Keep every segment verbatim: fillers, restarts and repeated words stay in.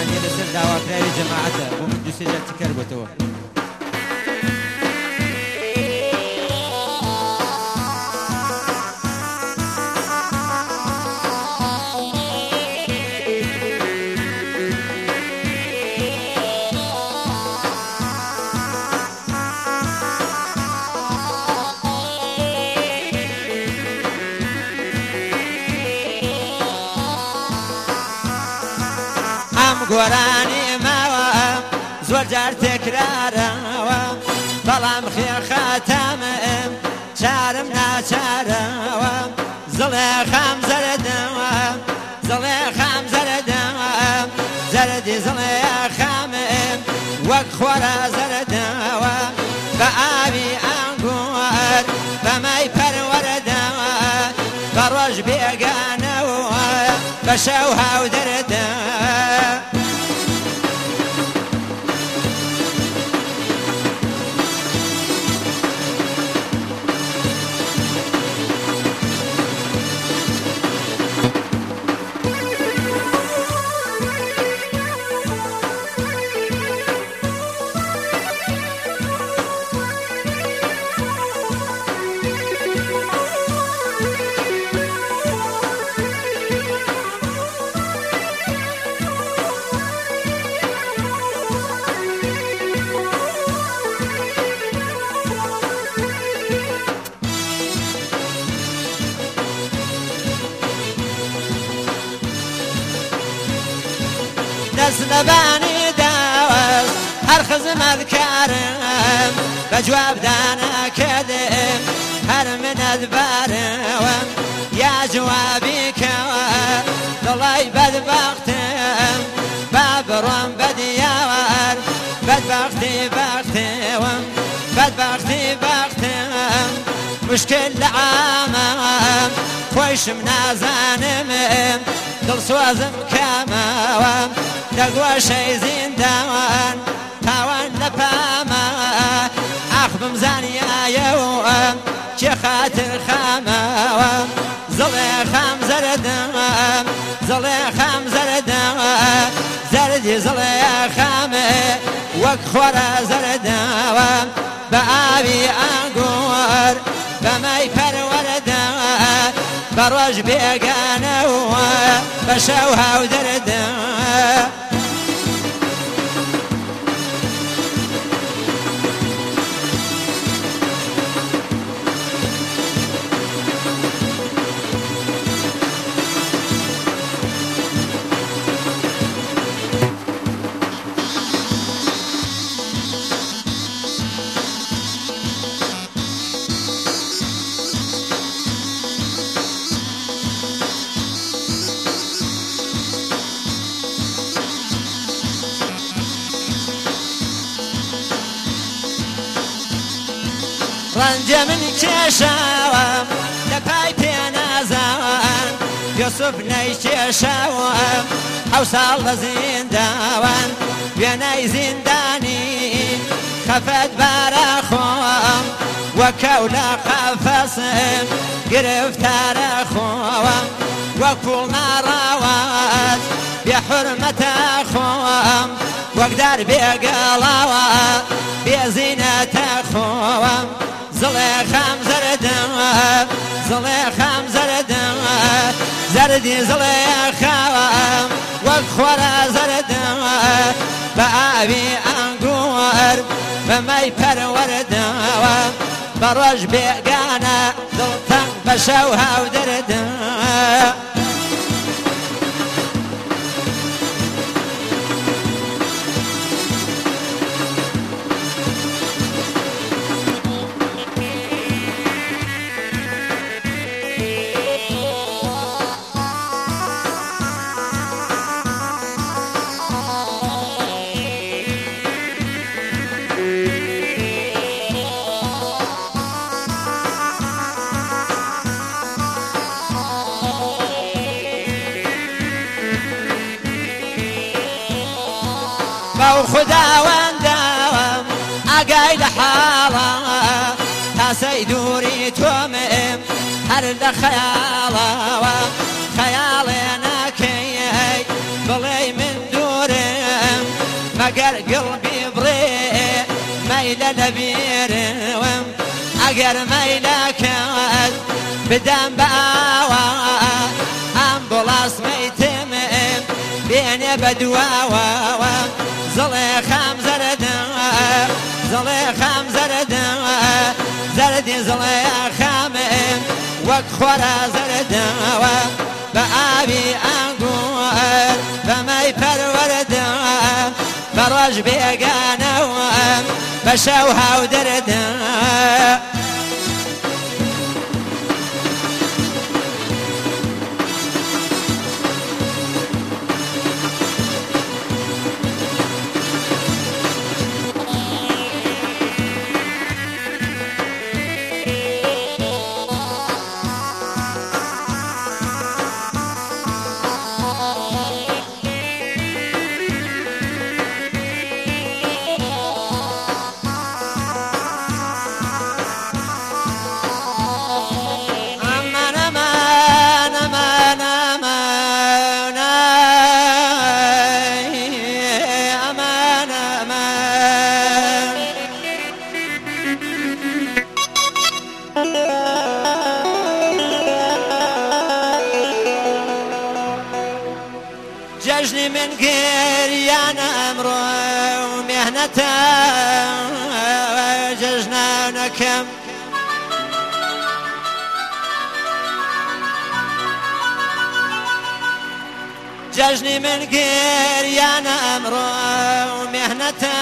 قسەکانی لەسەر داواکراوی جەماعەتە بۆ من دووسێ جار تکرار بۆتەوە. گۆرانی ماوە زۆر جار تێکرارەوە بەڵام خێخاتەمم چارم ناچارەوە زڵێ خام زەردەوە زڵێ خام زەردەوە زەردی زڵێ خامم وەک خۆرە زەردەوە بە ئاوی ئەنگوەر بەمای پەروەردەوە بە ڕۆژ بێگانەوە بە شەو هاو دەردەوە دەستلەبانی داوەست هەر خزمەت کارم بە جواب دانەکەدم هەر منەت بارەوەم یا جوابی کەوە دڵی بەدبەختم با بڕۆم بەدیاوەر بەدبەختی بەختێوم بەدبەختی بەختم مشکل لە عامەم خۆشم نازانمم دڵسۆزم کامەوە دەگۆشەی زیندەوان تاوان لە پامە ئاخ بمزانیایەوە چێ خاتر خامەوە زڵێ خام زەردەوە زڵێ خام زەردەوە زەردی زڵێ خامێ وەک خۆرە زەردەوە بە ئاوی ئەنگوەر بەمای پەروەردەوە بە ڕۆژ بێگانەوە بە شەو هاو دەردەوە ڕەنجە من کێشاوم لە پای پێنازاوان یوسف نەی کێشاوم ئەو ساڵ لە زینداوان وێنەی زیندانی خەفەت بارە خۆم وەکەو لە قەفەسم گرفتارە خۆم وەک پوڵ ناڕاوات بێ حورمەتە خۆم وەک دار بێگەڵاوە بێ زینەتە خۆم زڵێ خام زەردەوە زڵێ خام زەردەوە زەردی زڵێ خاوەم وەک خۆرە زەردەوە بە ئاوی ئەنگوەر بەمای پەروەردەوە بە ڕۆژ بێگانە دڵتەنگ بە شەو هاو دەردەوە بەو خوداوەندەوەم ئاگای لە حاڵە تاسەی دووری تۆمم هەر لە خەیاڵەوە خەیاڵێ ناکەی بڵێ من دوورم قلبي بري ميلة لبيرم اگر ميلك بدم بآوا امبولاس ميتم بيني بدواوا زليخام زردن زليخام زردن زردي زليخام وكخورا زردن بآبي انقور بمي پروردن بروج بيقانو بشوها ودردن ججني من قريان أمره ومهنته ججنا نكم ججني من قريان أمره ومهنته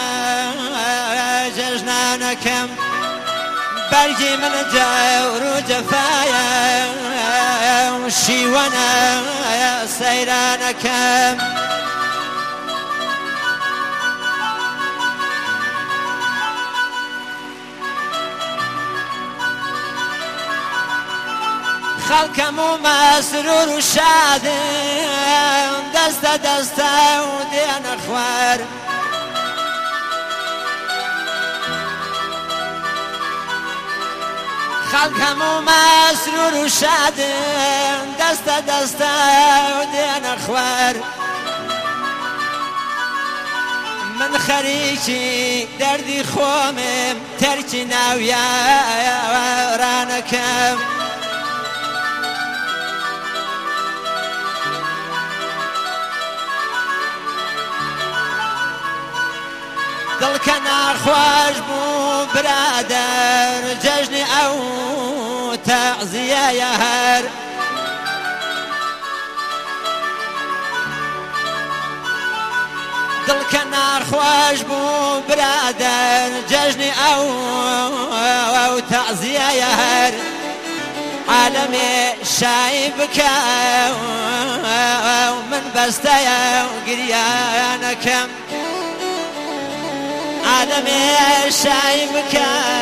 ججنا نكم برجي من جور وجفايا وشي وانا سيرانكم خلقم ومسرور وشاد دسته دسته ودين اخوار خلقم ومسرور وشاد دسته دسته ودين اخوار من خريجي دردي خومم تركي ناويا ورانكم دل كان خوش بو برادر ججني او تعزيه يهر دل كان خوش بو برادر ججني او او تعزيه يهر عالمي شايبك ومن بستيا وقريانكم عالمي شايبك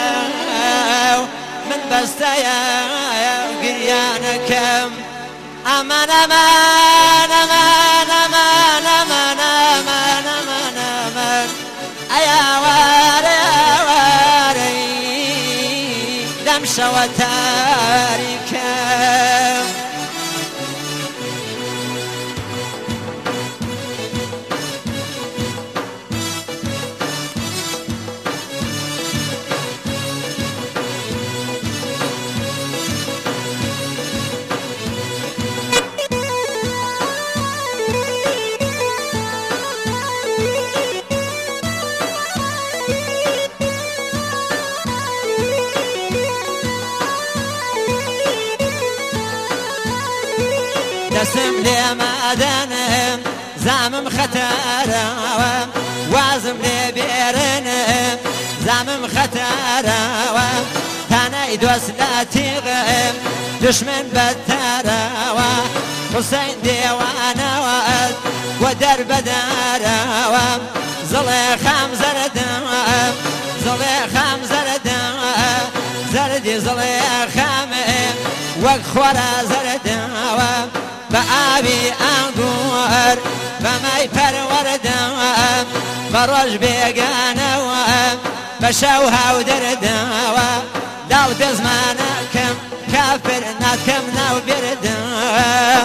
من بستيا وقريانكم امان امان امان امان امان امان امان امان ايا واري يا واري دمشة وتاريكم دسم لي مادنم زامم خطره وازم لي بيرنم زامم خطره تاني دوسلاتي غم دشمن بدره حسين ديوانا واد ودرب داره زليخام زردم زليخام زردم زردي زليخام وخورا زردم بآبي أنقور بماي پروردم بروج بيقانو بشوها ودردم داو دزمانكم كافر ناكم ناو بردم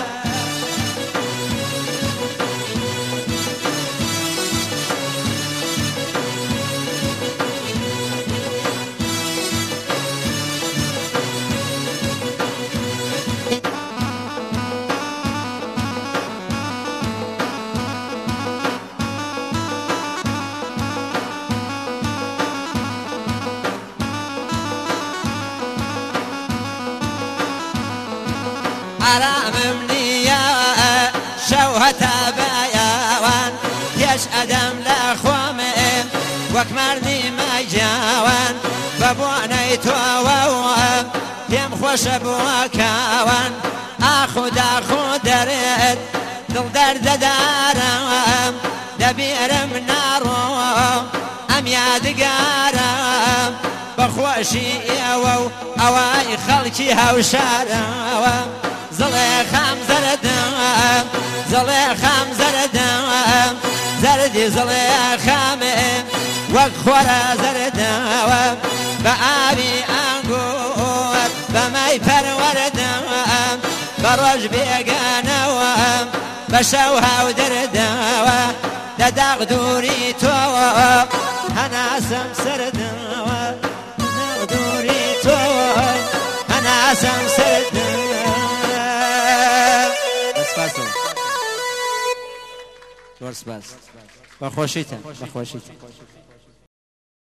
حرام منية شوهة بايوان يش أدم لأخوامي وكمرني ما جاوان ببواني تووام يم خوش بوكاوان أخود أخود درد دل درد دارم دبيرم نارو أم يادقارم بخوشي أو أواي خلقي هوشارم زليخام زردم زليخام زردم زردي زليخام وكخورا زردم بأبي أنقود بماي پروردم بروج بيقانوام بشوها ودردم دداغ دوري تو أنا سم سردم دوري تو أنا سم سردم بس فاسو ورس بس بخوشيتن بخوشيتن